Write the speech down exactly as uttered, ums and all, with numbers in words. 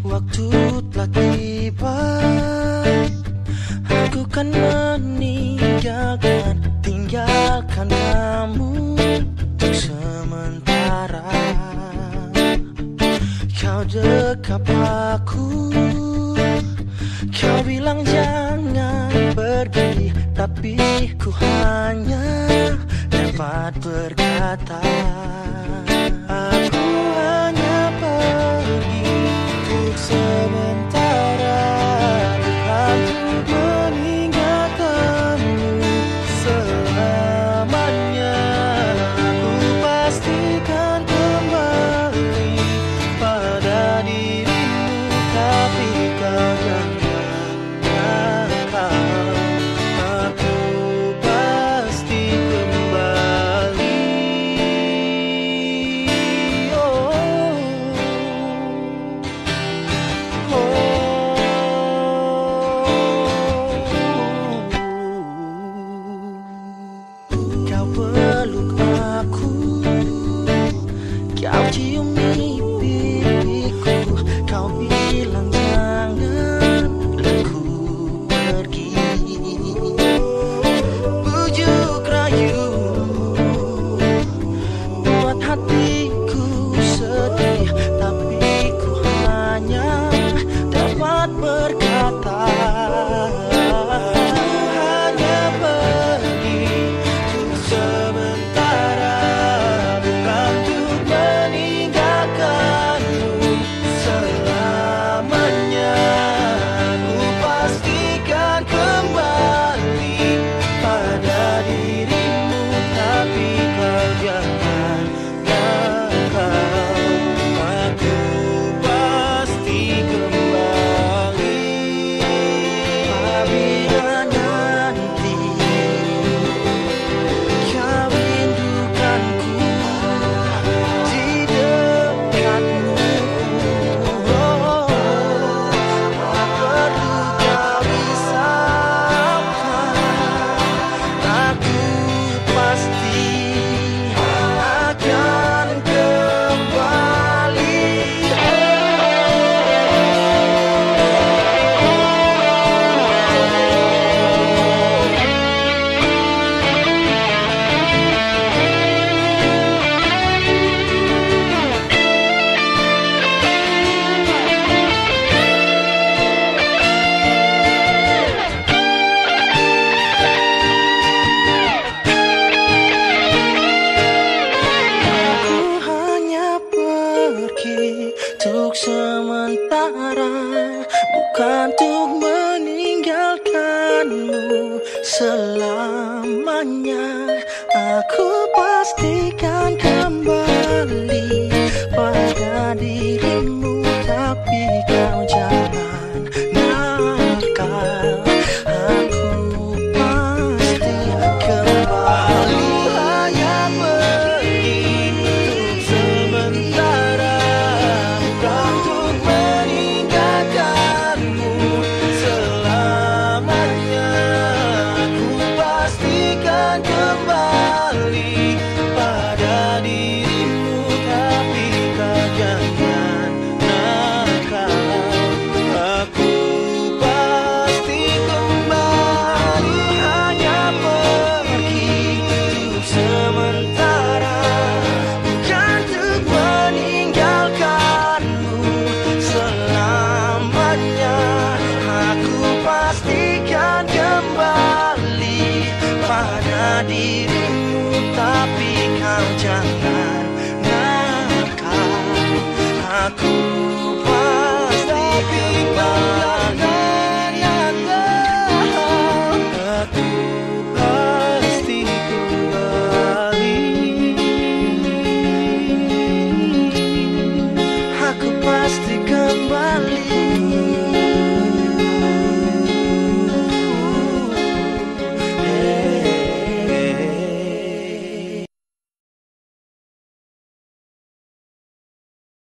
Waktu telah tiba, aku kan meninggalkan, tinggalkan kamu untuk sementara. Kau dekap aku, kau bilang jangan pergi, tapi ku hanya dapat berkata, aku hanya pergi untuk sementara, bukan untuk meninggalkanmu selamanya. Aku pastikan kembali pada dirimu, tapi kau jangan nakal. Aku pasti kembali. Oh, kau peluk aku, kau ciumi pipiku, kau bilang janganlah ku pergi. Bujuk rayu buat hatiku sedih, tapi ku hanya dapat berkata, hanya pergi untuk sementara, bukan untuk meninggalkanmu selamanya. Aku pastikan kembali pada dirimu, tapi kau jangan nakal. Aku pasti kembali apabila nanti kau rindukanku di dekatmu. Oh, tak perlu kau risaukan, aku pasti akan kembali. Aku hanya pergi untuk sementara, bukan untuk meninggalkanmu selamanya. Aku pastikan kembali pada dirimu, tapi kau jangan nakal. Aku pasti kembali. Hanya pergi untuk sementara, bukan untuk meninggalkanmu selamanya. Aku pastikan kembali pada dirimu, tapi kau jangan nakal. Aku pasti kembali. Hanya pergi untuk sementara, bukan untuk meninggalkanmu selamanya. Aku pastikan kembali pada dirimu, tapi kau jangan nakal. Aku